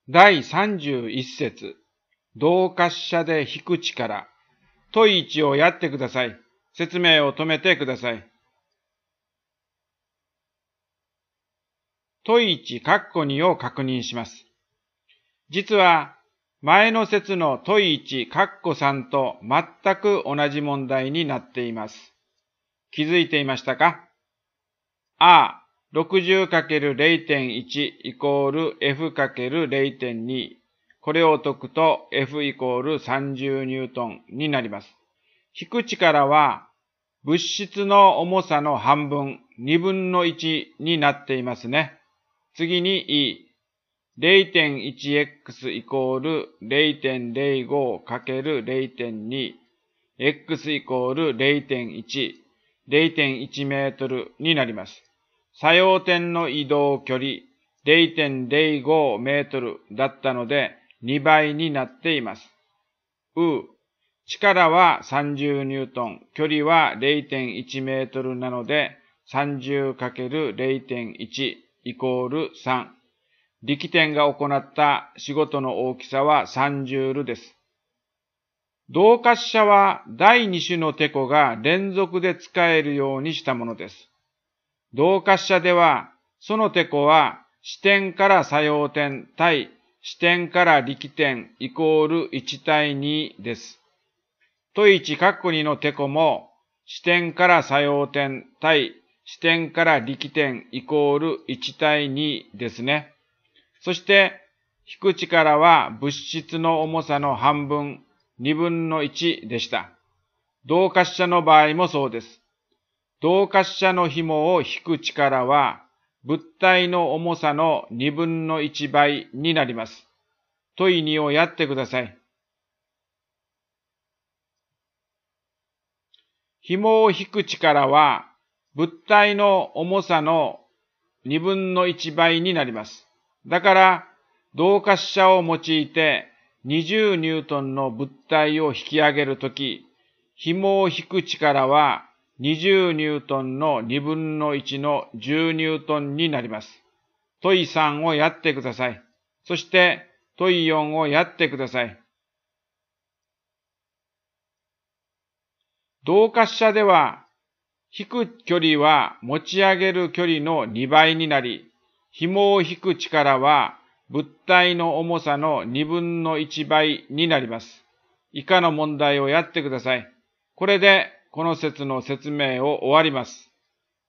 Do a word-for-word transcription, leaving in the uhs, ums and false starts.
だいさんじゅういっ節、動滑車で引く力、問いいちをやってください。説明を止めてください。問いいち、括弧にを確認します。実は、前の節の問いいち、括弧さんと全く同じ問題になっています。気づいていましたか？ A、ろくじゅうかけるれいてんいち イコール エフかけるれいてんに。これを解くと F イコールさんじゅうニュートンになります。引く力は物質の重さの半分、にぶんのいちになっていますね。次に E。れいてんいちエックス イコール れいてんれいごかけるれいてんに。X イコール れいてんいち。れいてんいち メートルになります。作用点の移動距離 れいてんれいご メートルだったのでにばいになっています。う、力はさんじゅうニュートン、距離は れいてんいち メートルなので さんじゅうかけるれいてんいち イコールさん。力点が行った仕事の大きさはさんジュールです。動滑車はだいに種のテコが連続で使えるようにしたものです。動滑車では、そのテコは支点から作用点対支点から力点イコールいち対にです。問いいち括弧にのテコも支点から作用点対支点から力点イコールいち対にですね。そして、引く力は物質の重さの半分、にぶんのいちでした。動滑車の場合もそうです。動滑車の紐を引く力は、物体の重さのにぶんのいちばいになります。問いにをやってください。紐を引く力は、物体の重さのにぶんのいちばいになります。だから、動滑車を用いてにじゅうニュートンの物体を引き上げるとき、紐を引く力はにじゅうニュートンのにぶんのいちのじゅうニュートンになります。問いさんをやってください。そして問いよんをやってください。動滑車では、引く距離は持ち上げる距離のにばいになり、紐を引く力は物体の重さのにぶんのいちばいになります。以下の問題をやってください。これでこの節の説明を終わります。